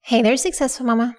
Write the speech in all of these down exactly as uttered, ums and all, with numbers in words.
Hey there, Successful Mama.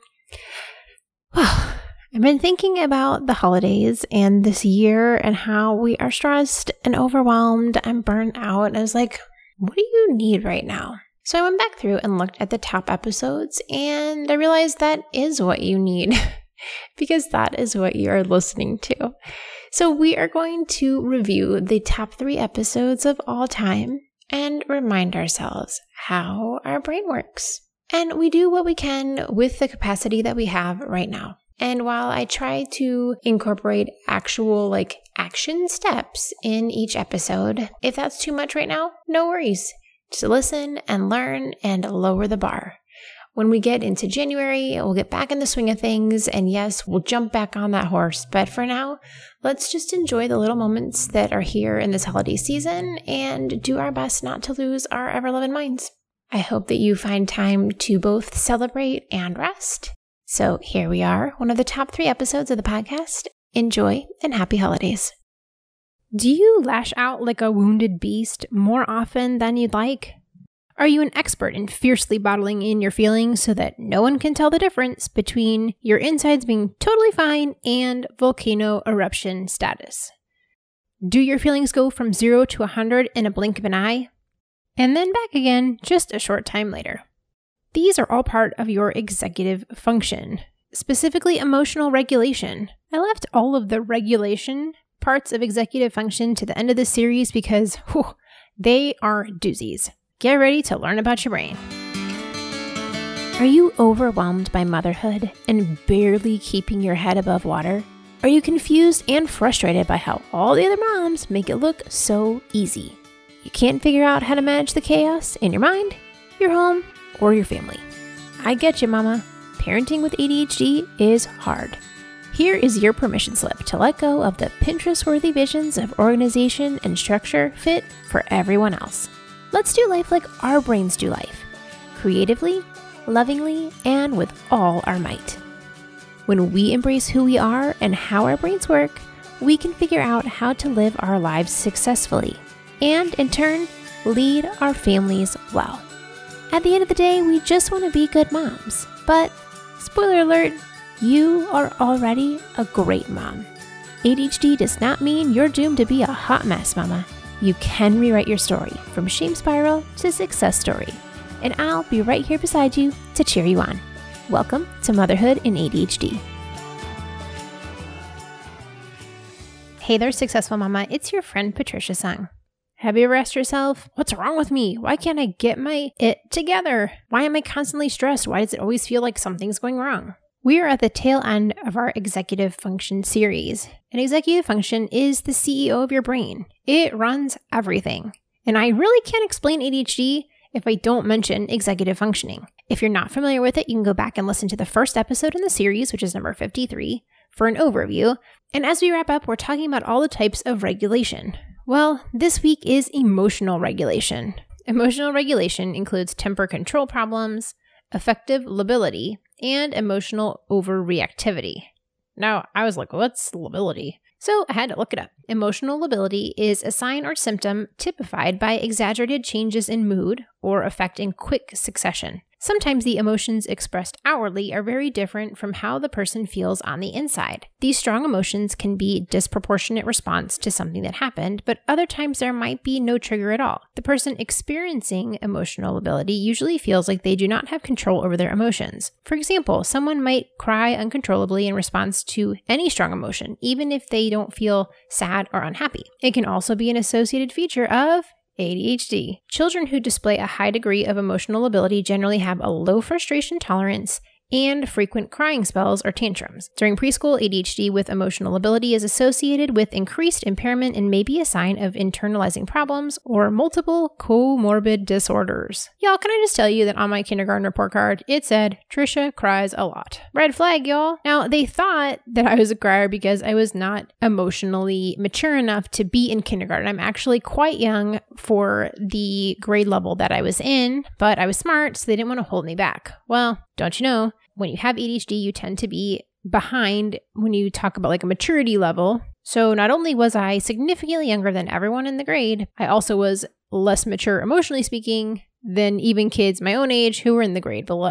Well, I've been thinking about the holidays and this year and how we are stressed and overwhelmed and burnt out. And I was like, what do you need right now? So I went back through and looked at the top episodes and I realized that is what you need because that is what you are listening to. So we are going to review the top three episodes of all time and remind ourselves how our brain works. And we do what we can with the capacity that we have right now. And while I try to incorporate actual like action steps in each episode, if that's too much right now, no worries. Just listen and learn and lower the bar. When we get into January, we'll get back in the swing of things. And yes, we'll jump back on that horse. But for now, let's just enjoy the little moments that are here in this holiday season and do our best not to lose our ever-loving minds. I hope that you find time to both celebrate and rest. So here we are, one of the top three episodes of the podcast. Enjoy and happy holidays. Do you lash out like a wounded beast more often than you'd like? Are you an expert in fiercely bottling in your feelings so that no one can tell the difference between your insides being totally fine and volcano eruption status? Do your feelings go from zero to one hundred in a blink of an eye? And then back again just a short time later. These are all part of your executive function, specifically emotional regulation. I left all of the regulation parts of executive function to the end of the series because whew, they are doozies. Get ready to learn about your brain. Are you overwhelmed by motherhood and barely keeping your head above water? Are you confused and frustrated by how all the other moms make it look so easy? You can't figure out how to manage the chaos in your mind, your home, or your family. I get you, mama. Parenting with A D H D is hard. Here is your permission slip to let go of the Pinterest-worthy visions of organization and structure fit for everyone else. Let's do life like our brains do life, creatively, lovingly, and with all our might. When we embrace who we are and how our brains work, we can figure out how to live our lives successfully and, in turn, lead our families well. At the end of the day, we just want to be good moms. But, spoiler alert, you are already a great mom. A D H D does not mean you're doomed to be a hot mess, mama. You can rewrite your story from shame spiral to success story. And I'll be right here beside you to cheer you on. Welcome to Motherhood in A D H D. Hey there, Successful Mama. It's your friend Patricia Sung. Have you ever asked yourself, what's wrong with me? Why can't I get my it together? Why am I constantly stressed? Why does it always feel like something's going wrong? We are at the tail end of our executive function series. An executive function is the C E O of your brain. It runs everything. And I really can't explain A D H D if I don't mention executive functioning. If you're not familiar with it, you can go back and listen to the first episode in the series, which is number fifty-three, for an overview. And as we wrap up, we're talking about all the types of regulation. Well, this week is emotional regulation. Emotional regulation includes temper control problems, affective lability, and emotional overreactivity. Now, I was like, what's lability? So I had to look it up. Emotional lability is a sign or symptom typified by exaggerated changes in mood or affect in quick succession. Sometimes the emotions expressed outwardly are very different from how the person feels on the inside. These strong emotions can be disproportionate response to something that happened, but other times there might be no trigger at all. The person experiencing emotional lability usually feels like they do not have control over their emotions. For example, someone might cry uncontrollably in response to any strong emotion, even if they don't feel sad or unhappy. It can also be an associated feature of A D H D. Children who display a high degree of emotional ability generally have a low frustration tolerance and frequent crying spells or tantrums. During preschool, A D H D with emotional ability is associated with increased impairment and may be a sign of internalizing problems or multiple comorbid disorders. Y'all, can I just tell you that on my kindergarten report card, it said, Trisha cries a lot. Red flag, y'all. Now, they thought that I was a crier because I was not emotionally mature enough to be in kindergarten. I'm actually quite young for the grade level that I was in, but I was smart, so they didn't want to hold me back. Well, don't you know, when you have A D H D, you tend to be behind when you talk about like a maturity level. So not only was I significantly younger than everyone in the grade, I also was less mature, emotionally speaking, than even kids my own age who were in the grade below.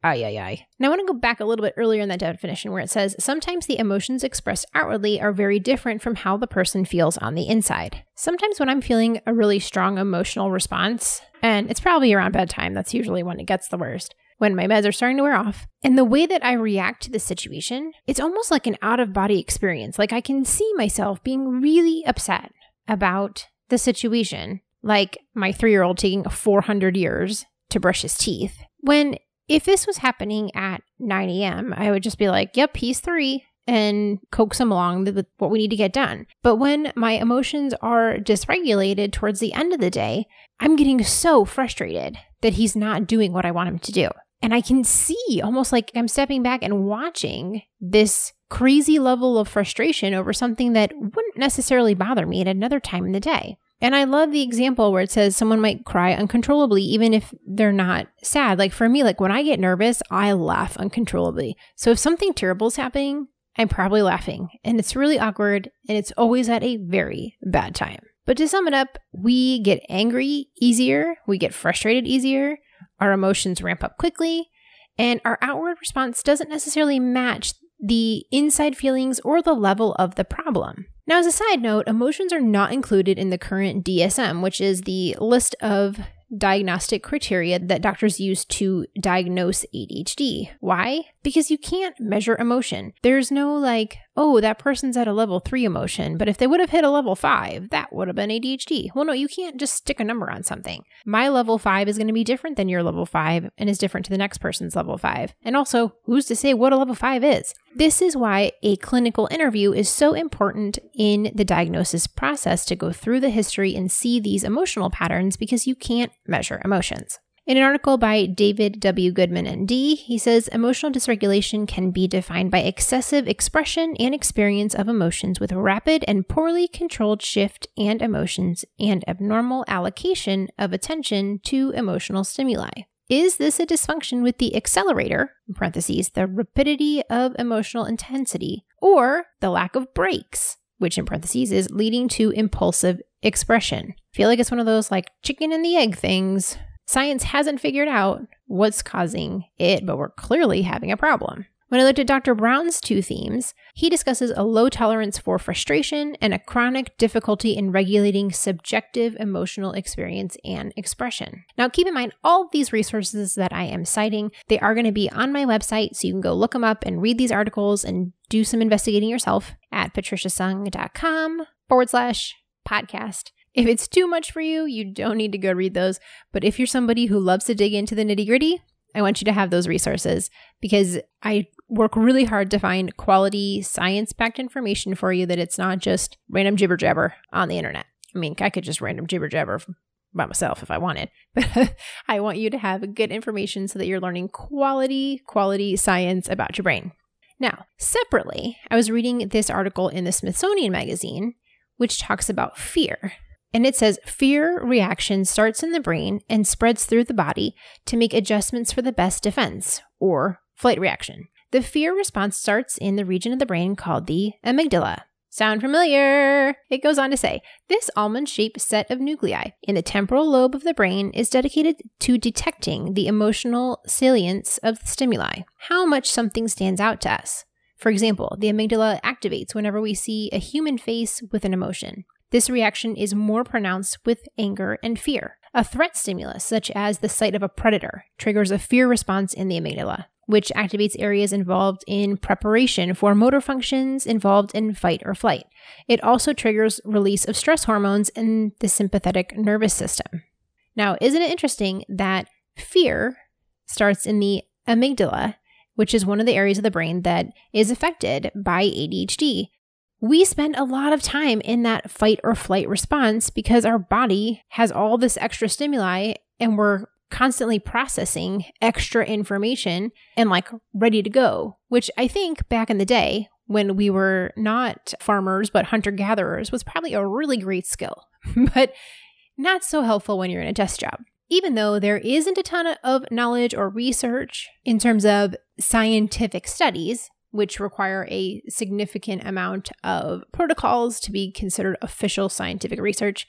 Ay, ay, ay. Now I want to go back a little bit earlier in that definition where it says, sometimes the emotions expressed outwardly are very different from how the person feels on the inside. Sometimes when I'm feeling a really strong emotional response, and it's probably around bedtime, that's usually when it gets the worst, when my meds are starting to wear off, and the way that I react to the situation, it's almost like an out-of-body experience. Like I can see myself being really upset about the situation, like my three-year-old taking four hundred years to brush his teeth, when if this was happening at nine a.m., I would just be like, yep, he's three, and coax him along with what we need to get done. But when my emotions are dysregulated towards the end of the day, I'm getting so frustrated that he's not doing what I want him to do. And I can see almost like I'm stepping back and watching this crazy level of frustration over something that wouldn't necessarily bother me at another time in the day. And I love the example where it says someone might cry uncontrollably even if they're not sad. Like for me, like when I get nervous, I laugh uncontrollably. So if something terrible is happening, I'm probably laughing. And it's really awkward and it's always at a very bad time. But to sum it up, we get angry easier, we get frustrated easier, our emotions ramp up quickly, and our outward response doesn't necessarily match the inside feelings or the level of the problem. Now, as a side note, emotions are not included in the current D S M, which is the list of diagnostic criteria that doctors use to diagnose A D H D. Why? Because you can't measure emotion. There's no like, oh, that person's at a level three emotion, but if they would have hit a level five, that would have been A D H D. Well, no, you can't just stick a number on something. My level five is going to be different than your level five and is different to the next person's level five. And also, who's to say what a level five is? This is why a clinical interview is so important in the diagnosis process, to go through the history and see these emotional patterns, because you can't measure emotions. In an article by David W. Goodman, M D, he says emotional dysregulation can be defined by excessive expression and experience of emotions with rapid and poorly controlled shift and emotions and abnormal allocation of attention to emotional stimuli. Is this a dysfunction with the accelerator, in parentheses, the rapidity of emotional intensity, or the lack of brakes, which in parentheses is leading to impulsive expression? I feel like it's one of those like chicken and the egg things. Science hasn't figured out what's causing it, but we're clearly having a problem. When I looked at Doctor Brown's two themes, he discusses a low tolerance for frustration and a chronic difficulty in regulating subjective emotional experience and expression. Now, keep in mind, all of these resources that I am citing, they are going to be on my website, so you can go look them up and read these articles and do some investigating yourself at patriciasung.com forward slash podcast. If it's too much for you, you don't need to go read those. But if you're somebody who loves to dig into the nitty gritty, I want you to have those resources, because I work really hard to find quality science-backed information for you, that it's not just random jibber jabber on the internet. I mean, I could just random jibber jabber by myself if I wanted, but I want you to have good information so that you're learning quality, quality science about your brain. Now, separately, I was reading this article in the Smithsonian Magazine, which talks about fear. And it says, fear reaction starts in the brain and spreads through the body to make adjustments for the best defense, or flight reaction. The fear response starts in the region of the brain called the amygdala. Sound familiar? It goes on to say, this almond-shaped set of nuclei in the temporal lobe of the brain is dedicated to detecting the emotional salience of the stimuli, how much something stands out to us. For example, the amygdala activates whenever we see a human face with an emotion. This reaction is more pronounced with anger and fear. A threat stimulus, such as the sight of a predator, triggers a fear response in the amygdala, which activates areas involved in preparation for motor functions involved in fight or flight. It also triggers release of stress hormones in the sympathetic nervous system. Now, isn't it interesting that fear starts in the amygdala, which is one of the areas of the brain that is affected by A D H D? We spend a lot of time in that fight or flight response because our body has all this extra stimuli and we're constantly processing extra information and like ready to go, which I think back in the day when we were not farmers but hunter-gatherers was probably a really great skill, but not so helpful when you're in a desk job. Even though there isn't a ton of knowledge or research in terms of scientific studies, which require a significant amount of protocols to be considered official scientific research,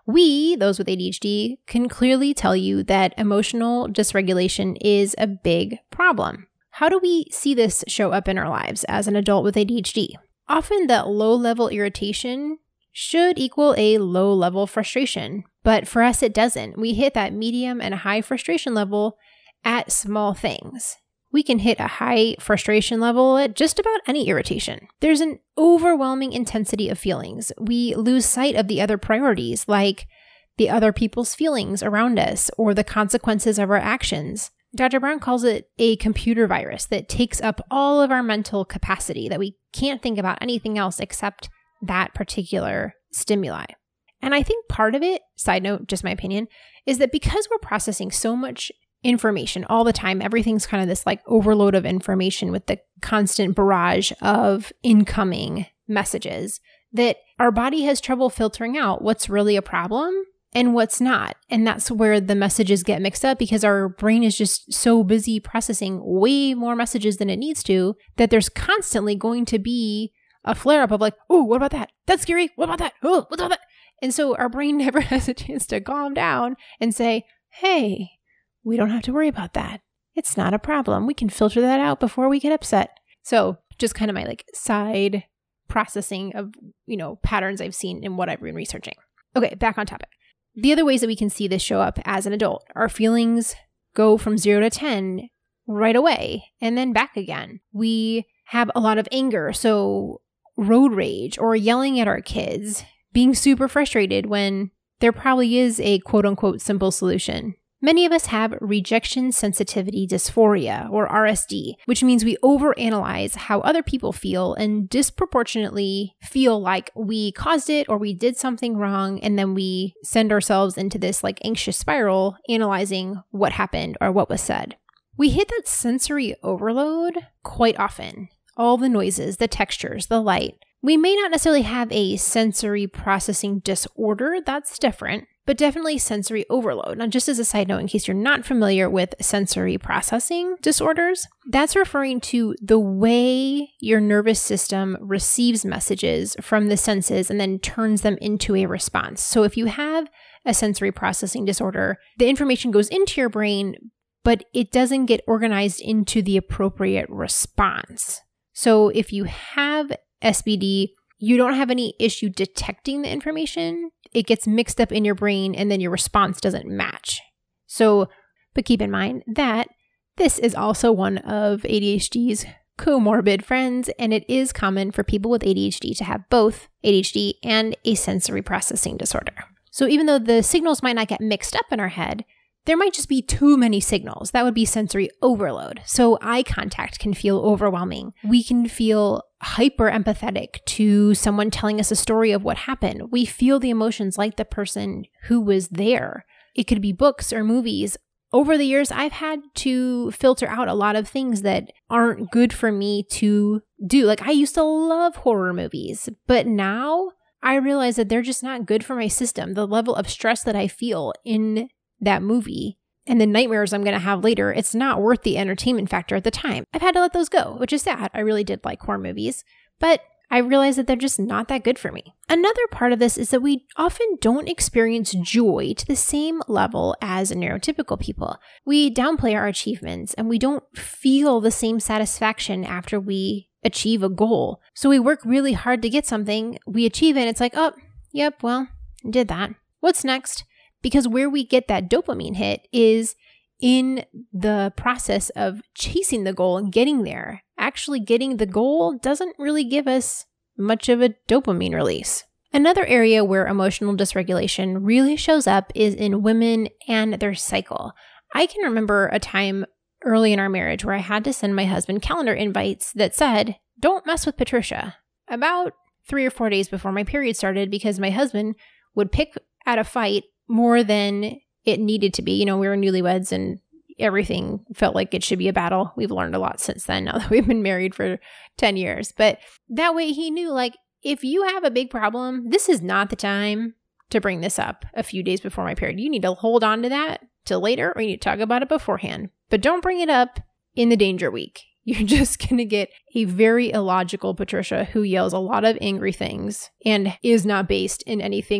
We, those with A D H D, can clearly tell you that emotional dysregulation is a big problem. How do we see this show up in our lives as an adult with A D H D? Often that low-level irritation should equal a low-level frustration, but for us it doesn't. We hit that medium and high frustration level at small things. We can hit a high frustration level at just about any irritation. There's an overwhelming intensity of feelings. We lose sight of the other priorities, like the other people's feelings around us or the consequences of our actions. Doctor Brown calls it a computer virus that takes up all of our mental capacity, that we can't think about anything else except that particular stimuli. And I think part of it, side note, just my opinion, is that because we're processing so much information all the time, everything's kind of this like overload of information with the constant barrage of incoming messages, that our body has trouble filtering out what's really a problem and what's not. And that's where the messages get mixed up, because our brain is just so busy processing way more messages than it needs to, that there's constantly going to be a flare up of like, oh, what about that? That's scary. What about that? Oh, what about that? And so our brain never has a chance to calm down and say, hey, we don't have to worry about that. It's not a problem. We can filter that out before we get upset. So just kind of my like side processing of, you know, patterns I've seen in what I've been researching. Okay, back on topic. The other ways that we can see this show up as an adult, our feelings go from zero to ten right away and then back again. We have a lot of anger, so road rage or yelling at our kids, being super frustrated when there probably is a quote unquote simple solution. Many of us have rejection sensitivity dysphoria, or R S D, which means we overanalyze how other people feel and disproportionately feel like we caused it or we did something wrong, and then we send ourselves into this like anxious spiral, analyzing what happened or what was said. We hit that sensory overload quite often. All the noises, the textures, the light. We may not necessarily have a sensory processing disorder, that's different, but definitely sensory overload. Now, just as a side note, in case you're not familiar with sensory processing disorders, that's referring to the way your nervous system receives messages from the senses and then turns them into a response. So if you have a sensory processing disorder, the information goes into your brain, but it doesn't get organized into the appropriate response. So if you have S B D, you don't have any issue detecting the information. It gets mixed up in your brain and then your response doesn't match. So, but keep in mind that this is also one of A D H D's comorbid friends, and it is common for people with A D H D to have both A D H D and a sensory processing disorder. So even though the signals might not get mixed up in our head, there might just be too many signals. That would be sensory overload. So eye contact can feel overwhelming. We can feel hyper empathetic to someone telling us a story of what happened. We feel the emotions like the person who was there. It could be books or movies. Over the years, I've had to filter out a lot of things that aren't good for me to do. Like I used to love horror movies, but now I realize that they're just not good for my system. The level of stress that I feel in that movie and the nightmares I'm going to have later, it's not worth the entertainment factor at the time. I've had to let those go, which is sad. I really did like horror movies, but I realized that they're just not that good for me. Another part of this is that we often don't experience joy to the same level as neurotypical people. We downplay our achievements and we don't feel the same satisfaction after we achieve a goal. So we work really hard to get something, we achieve it, and it's like, oh, yep, well, I did that. What's next? Because where we get that dopamine hit is in the process of chasing the goal and getting there. Actually getting the goal doesn't really give us much of a dopamine release. Another area where emotional dysregulation really shows up is in women and their cycle. I can remember a time early in our marriage where I had to send my husband calendar invites that said, don't mess with Patricia, about three or four days before my period started, because my husband would pick at a fight more than it needed to be. You know, we were newlyweds and everything felt like it should be a battle. We've learned a lot since then, now that we've been married for ten years. But that way he knew, like, if you have a big problem, this is not the time to bring this up a few days before my period. You need to hold on to that till later, or you need to talk about it beforehand. But don't bring it up in the danger week. You're just going to get a very illogical Patricia who yells a lot of angry things and is not based in anything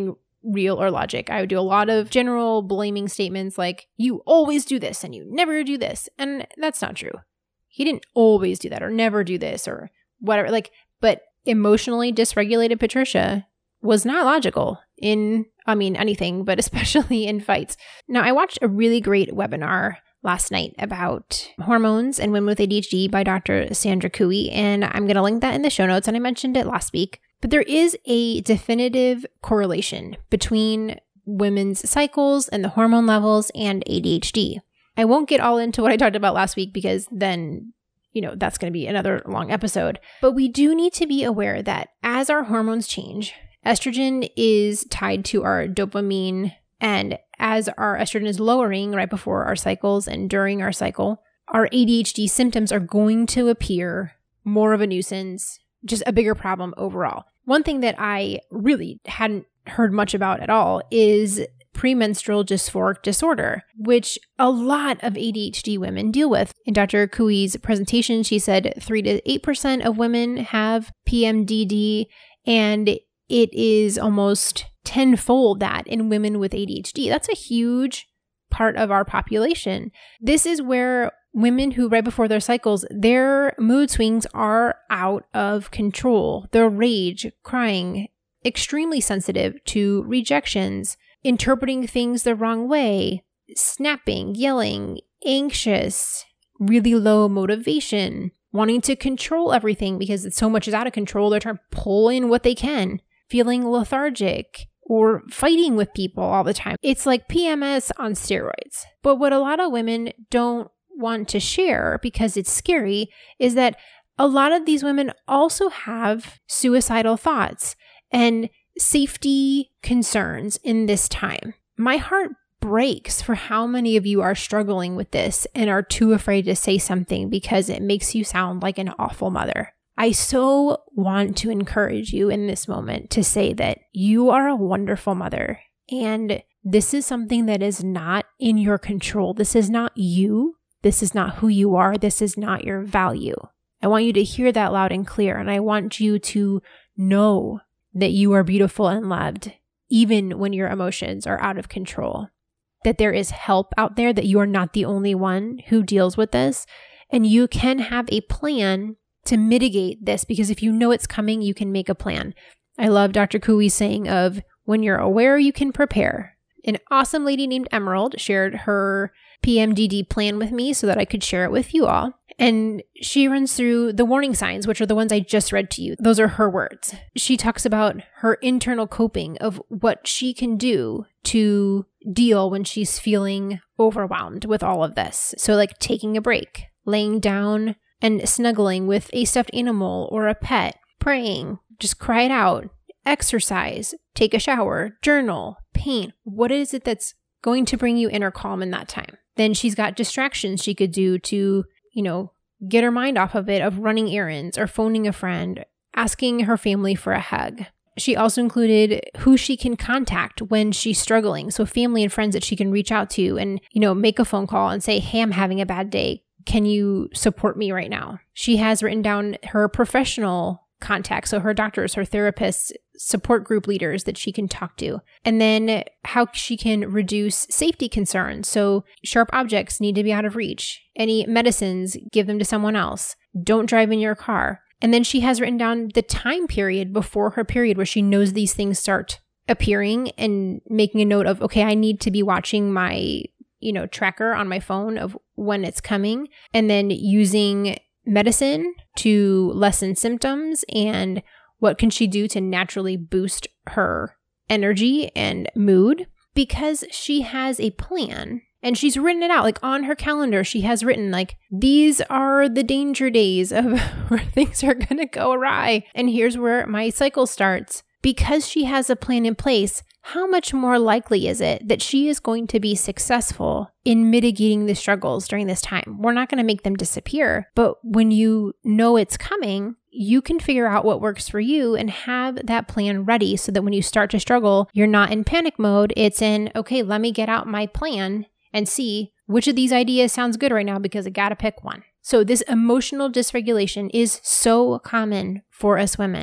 real or logic. I would do a lot of general blaming statements like, you always do this and you never do this. And that's not true. He didn't always do that or never do this or whatever. Like, but emotionally dysregulated Patricia was not logical in, I mean, anything, but especially in fights. Now, I watched a really great webinar last night about hormones and women with A D H D by Doctor Sandra Cooey, and I'm going to link that in the show notes, and I mentioned it last week. But there is a definitive correlation between women's cycles and the hormone levels and A D H D. I won't get all into what I talked about last week because then, you know, that's going to be another long episode. But we do need to be aware that as our hormones change, estrogen is tied to our dopamine, and as our estrogen is lowering right before our cycles and during our cycle, our A D H D symptoms are going to appear more of a nuisance, just a bigger problem overall. One thing that I really hadn't heard much about at all is premenstrual dysphoric disorder, which a lot of A D H D women deal with. In Doctor Cooey's presentation, she said three to eight percent of women have P M D D, and it is almost tenfold that in women with A D H D. That's a huge part of our population. This is where women who right before their cycles, their mood swings are out of control. Their rage, crying, extremely sensitive to rejections, interpreting things the wrong way, snapping, yelling, anxious, really low motivation, wanting to control everything because so much is out of control. They're trying to pull in what they can, feeling lethargic, or fighting with people all the time. It's like P M S on steroids. But what a lot of women don't want to share because it's scary is that a lot of these women also have suicidal thoughts and safety concerns in this time. My heart breaks for how many of you are struggling with this and are too afraid to say something because it makes you sound like an awful mother. I so want to encourage you in this moment to say that you are a wonderful mother, and this is something that is not in your control. This is not you. This is not who you are. This is not your value. I want you to hear that loud and clear, and I want you to know that you are beautiful and loved, even when your emotions are out of control, that there is help out there, that you are not the only one who deals with this, and you can have a plan to mitigate this, because if you know it's coming, you can make a plan. I love Doctor Cooey's saying of, when you're aware, you can prepare. An awesome lady named Emerald shared her P M D D plan with me so that I could share it with you all. And she runs through the warning signs, which are the ones I just read to you. Those are her words. She talks about her internal coping of what she can do to deal when she's feeling overwhelmed with all of this. So like taking a break, laying down and snuggling with a stuffed animal or a pet, praying, just cry it out, exercise, take a shower, journal, paint. What is it that's going to bring you inner calm in that time? Then she's got distractions she could do to, you know, get her mind off of it, of running errands or phoning a friend, asking her family for a hug. She also included who she can contact when she's struggling. So family and friends that she can reach out to and, you know, make a phone call and say, hey, I'm having a bad day. Can you support me right now? She has written down her professional contacts, so her doctors, her therapists, support group leaders that she can talk to, and then how she can reduce safety concerns. So sharp objects need to be out of reach. Any medicines, give them to someone else. Don't drive in your car. And then she has written down the time period before her period where she knows these things start appearing and making a note of, okay, I need to be watching my you know, tracker on my phone of when it's coming, and then using medicine to lessen symptoms and what can she do to naturally boost her energy and mood, because she has a plan and she's written it out. Like on her calendar, she has written like, these are the danger days of where things are going to go awry. And here's where my cycle starts. Because she has a plan in place, how much more likely is it that she is going to be successful in mitigating the struggles during this time? We're not going to make them disappear, but when you know it's coming, you can figure out what works for you and have that plan ready so that when you start to struggle, you're not in panic mode. It's in, okay, let me get out my plan and see which of these ideas sounds good right now because I got to pick one. So this emotional dysregulation is so common for us women.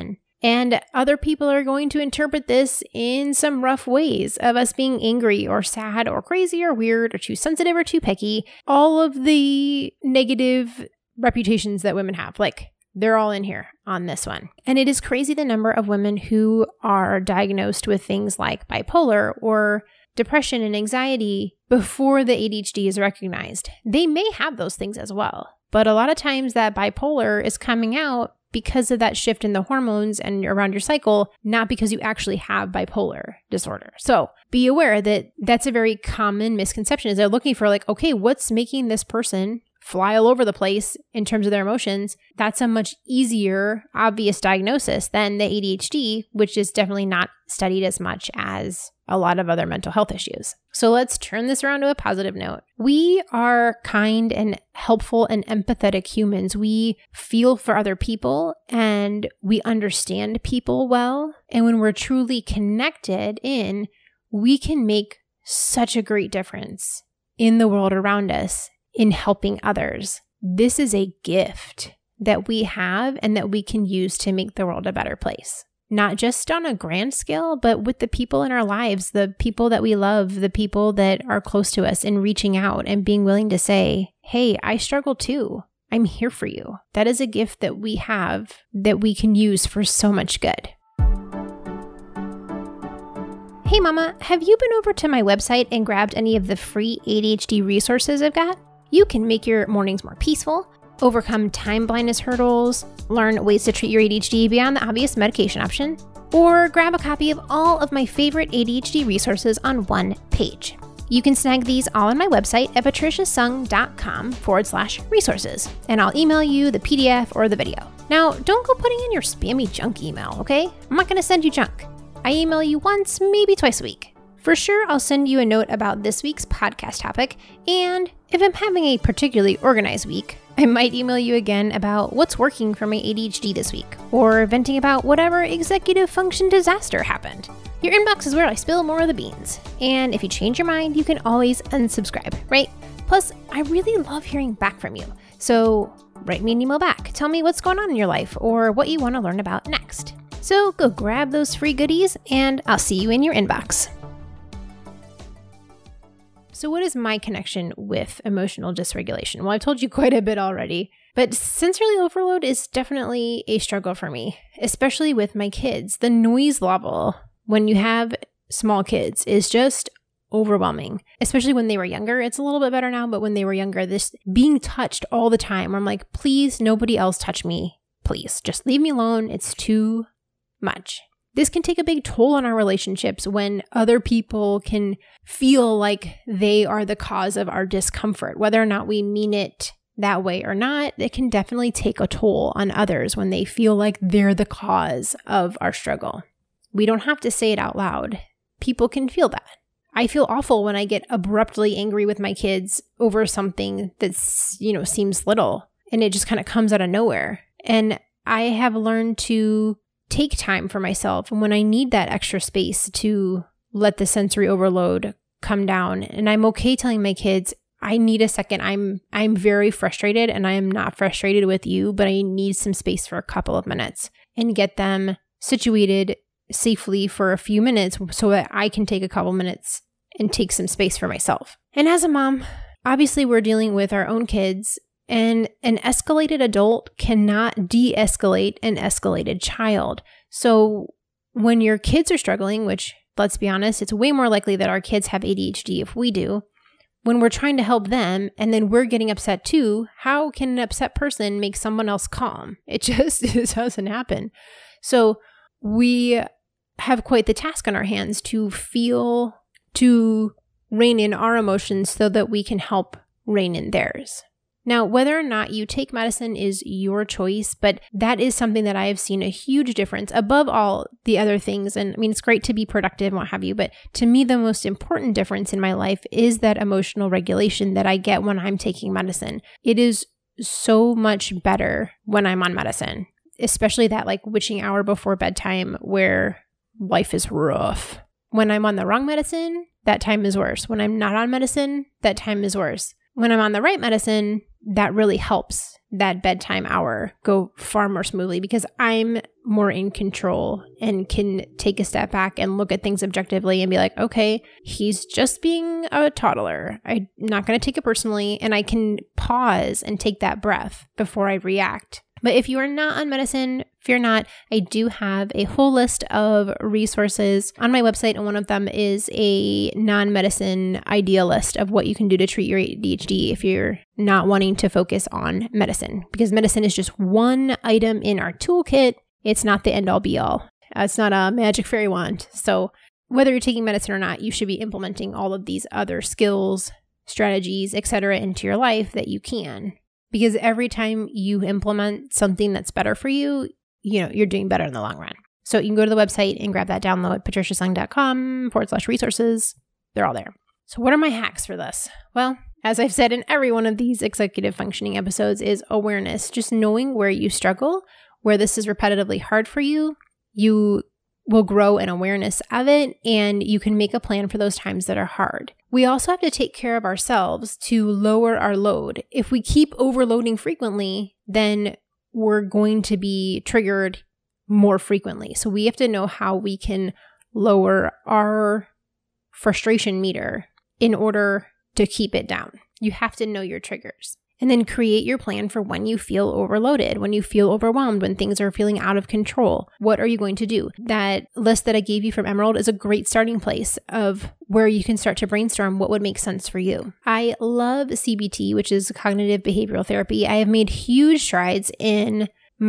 And other people are going to interpret this in some rough ways of us being angry or sad or crazy or weird or too sensitive or too picky. All of the negative reputations that women have, like they're all in here on this one. And it is crazy the number of women who are diagnosed with things like bipolar or depression and anxiety before the A D H D is recognized. They may have those things as well, but a lot of times that bipolar is coming out because of that shift in the hormones and around your cycle, not because you actually have bipolar disorder. So be aware that that's a very common misconception is they're looking for like, okay, what's making this person fly all over the place in terms of their emotions? That's a much easier, obvious diagnosis than the A D H D, which is definitely not studied as much as a lot of other mental health issues. So let's turn this around to a positive note. We are kind and helpful and empathetic humans. We feel for other people and we understand people well. And when we're truly connected in, we can make such a great difference in the world around us in helping others. This is a gift that we have and that we can use to make the world a better place. Not just on a grand scale, but with the people in our lives, the people that we love, the people that are close to us, and reaching out and being willing to say, hey, I struggle too. I'm here for you. That is a gift that we have that we can use for so much good. Hey mama, have you been over to my website and grabbed any of the free A D H D resources I've got? You can make your mornings more peaceful, overcome time blindness hurdles, learn ways to treat your A D H D beyond the obvious medication option, or grab a copy of all of my favorite A D H D resources on one page. You can snag these all on my website at patriciasung.com forward slash resources, and I'll email you the P D F or the video. Now, don't go putting in your spammy junk email, okay? I'm not going to send you junk. I email you once, maybe twice a week. For sure, I'll send you a note about this week's podcast topic, and if I'm having a particularly organized week, I might email you again about what's working for my A D H D this week, or venting about whatever executive function disaster happened. Your inbox is where I spill more of the beans, and if you change your mind, you can always unsubscribe, right? Plus, I really love hearing back from you, so write me an email back. Tell me what's going on in your life, or what you want to learn about next. So go grab those free goodies, and I'll see you in your inbox. So what is my connection with emotional dysregulation? Well, I've told you quite a bit already, but sensory overload is definitely a struggle for me, especially with my kids. The noise level when you have small kids is just overwhelming, especially when they were younger. It's a little bit better now, but when they were younger, this being touched all the time, I'm like, please, nobody else touch me. Please, just leave me alone. It's too much. This can take a big toll on our relationships when other people can feel like they are the cause of our discomfort, whether or not we mean it that way or not. It can definitely take a toll on others when they feel like they're the cause of our struggle. We don't have to say it out loud. People can feel that. I feel awful when I get abruptly angry with my kids over something that's, you know, seems little, and it just kind of comes out of nowhere. And I have learned to take time for myself, and when I need that extra space to let the sensory overload come down, and I'm okay telling my kids, I need a second. I'm I'm very frustrated, and I am not frustrated with you, but I need some space for a couple of minutes, and get them situated safely for a few minutes so that I can take a couple minutes and take some space for myself. And as a mom, obviously we're dealing with our own kids, and an escalated adult cannot de-escalate an escalated child. So when your kids are struggling, which let's be honest, it's way more likely that our kids have A D H D if we do, when we're trying to help them and then we're getting upset too, how can an upset person make someone else calm? It just it doesn't happen. So we have quite the task on our hands to feel, to rein in our emotions so that we can help rein in theirs. Now, whether or not you take medicine is your choice, but that is something that I have seen a huge difference above all the other things. And I mean, it's great to be productive and what have you, but to me, the most important difference in my life is that emotional regulation that I get when I'm taking medicine. It is so much better when I'm on medicine, especially that like witching hour before bedtime where life is rough. When I'm on the wrong medicine, that time is worse. When I'm not on medicine, that time is worse. When I'm on the right medicine, that really helps that bedtime hour go far more smoothly because I'm more in control and can take a step back and look at things objectively and be like, okay, he's just being a toddler. I'm not going to take it personally. And I can pause and take that breath before I react. But if you are not on medicine, fear not. I do have a whole list of resources on my website, and one of them is a non-medicine idea list of what you can do to treat your A D H D if you're not wanting to focus on medicine, because medicine is just one item in our toolkit. It's not the end-all be-all. It's not a magic fairy wand. So whether you're taking medicine or not, you should be implementing all of these other skills, strategies, et cetera into your life that you can. Because every time you implement something that's better for you, you know, you're doing better in the long run. So you can go to the website and grab that download, patriciasung.com forward slash resources. They're all there. So what are my hacks for this? Well, as I've said in every one of these executive functioning episodes, is awareness. Just knowing where you struggle, where this is repetitively hard for you. You will grow an awareness of it, and you can make a plan for those times that are hard. We also have to take care of ourselves to lower our load. If we keep overloading frequently, then we're going to be triggered more frequently. So we have to know how we can lower our frustration meter in order to keep it down. You have to know your triggers. And then create your plan for when you feel overloaded, when you feel overwhelmed, when things are feeling out of control. What are you going to do? That list that I gave you from Emerald is a great starting place of where you can start to brainstorm what would make sense for you. I love C B T, which is cognitive behavioral therapy. I have made huge strides in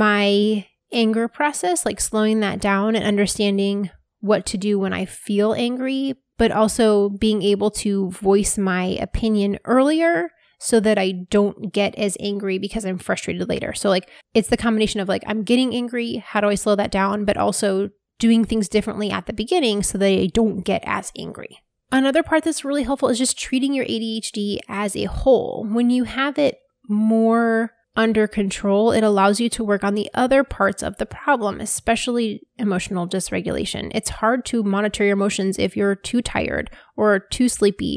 my anger process, like slowing that down and understanding what to do when I feel angry, but also being able to voice my opinion earlier so that I don't get as angry because I'm frustrated later. So like, it's the combination of like, I'm getting angry, how do I slow that down? But also doing things differently at the beginning so that I don't get as angry. Another part that's really helpful is just treating your A D H D as a whole. When you have it more under control, it allows you to work on the other parts of the problem, especially emotional dysregulation. It's hard to monitor your emotions if you're too tired or too sleepy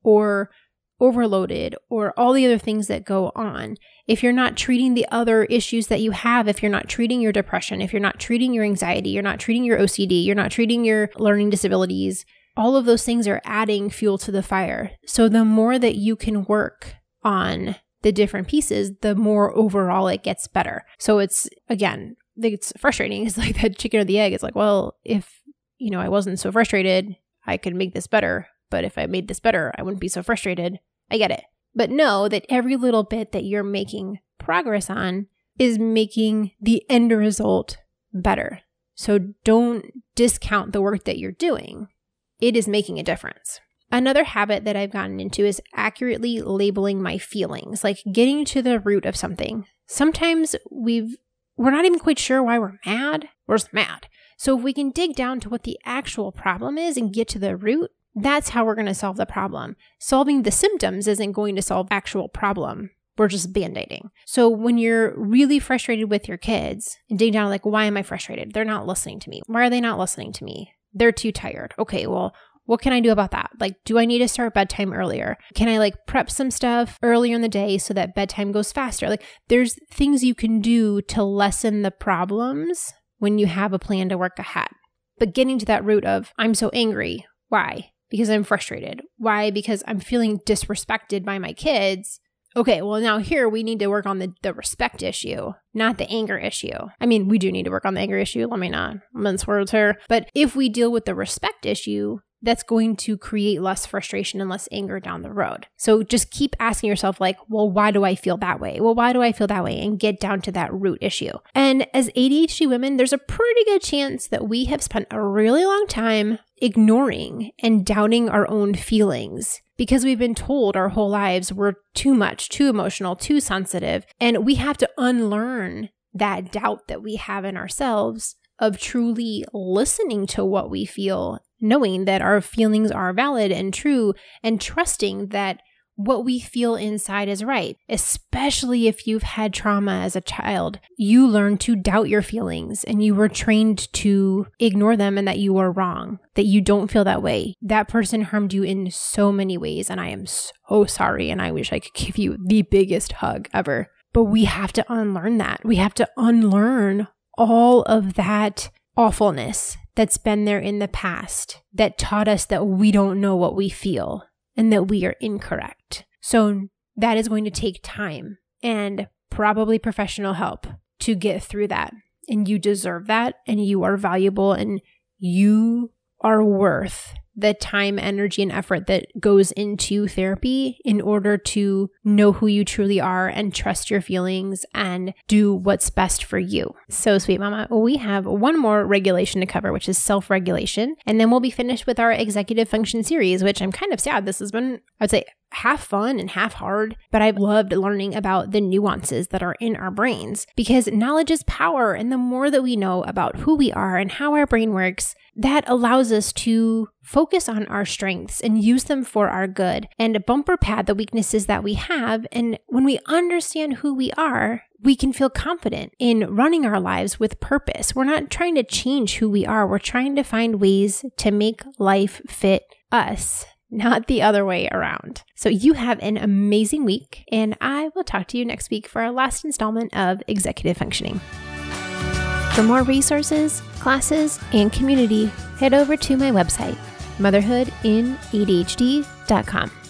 or overloaded or all the other things that go on. If you're not treating the other issues that you have, if you're not treating your depression, if you're not treating your anxiety, you're not treating your O C D, you're not treating your learning disabilities, all of those things are adding fuel to the fire. So the more that you can work on the different pieces, the more overall it gets better. So it's, again, it's frustrating. It's like that chicken or the egg. It's like, well, if, you know, I wasn't so frustrated, I could make this better. But if I made this better, I wouldn't be so frustrated. I get it. But know that every little bit that you're making progress on is making the end result better. So don't discount the work that you're doing. It is making a difference. Another habit that I've gotten into is accurately labeling my feelings, like getting to the root of something. Sometimes we've, we're not even quite sure why we're mad. We're just mad. So if we can dig down to what the actual problem is and get to the root, that's how we're going to solve the problem. Solving the symptoms isn't going to solve the actual problem. We're just band-aiding. So when you're really frustrated with your kids and dig down like, why am I frustrated? They're not listening to me. Why are they not listening to me? They're too tired. Okay, well, what can I do about that? Like, do I need to start bedtime earlier? Can I like prep some stuff earlier in the day so that bedtime goes faster? Like, there's things you can do to lessen the problems when you have a plan to work ahead. But getting to that root of, I'm so angry. Why? Because I'm frustrated. Why? Because I'm feeling disrespected by my kids. Okay, well now here we need to work on the, the respect issue, not the anger issue. I mean, we do need to work on the anger issue. Let me not mince words here. But if we deal with the respect issue, that's going to create less frustration and less anger down the road. So just keep asking yourself like, well, why do I feel that way? Well, why do I feel that way? And get down to that root issue. And as A D H D women, there's a pretty good chance that we have spent a really long time ignoring and doubting our own feelings because we've been told our whole lives we're too much, too emotional, too sensitive. And we have to unlearn that doubt that we have in ourselves of truly listening to what we feel, knowing that our feelings are valid and true, and trusting that what we feel inside is right. Especially if you've had trauma as a child, you learn to doubt your feelings and you were trained to ignore them and that you are wrong, that you don't feel that way. That person harmed you in so many ways, and I am so sorry, and I wish I could give you the biggest hug ever. But we have to unlearn that. We have to unlearn all of that awfulness that's been there in the past that taught us that we don't know what we feel and that we are incorrect. So that is going to take time and probably professional help to get through that. And you deserve that, and you are valuable, and you are worth the time, energy, and effort that goes into therapy in order to know who you truly are and trust your feelings and do what's best for you. So, sweet mama, we have one more regulation to cover, which is self-regulation. And then we'll be finished with our executive function series, which I'm kind of sad. This has been, I would say, half fun and half hard, but I've loved learning about the nuances that are in our brains because knowledge is power. And the more that we know about who we are and how our brain works, that allows us to focus on our strengths and use them for our good and bumper pad the weaknesses that we have. And when we understand who we are, we can feel confident in running our lives with purpose. We're not trying to change who we are. We're trying to find ways to make life fit us, not the other way around. So you have an amazing week, and I will talk to you next week for our last installment of Executive Functioning. For more resources, classes, and community, head over to my website, motherhood in A D H D dot com.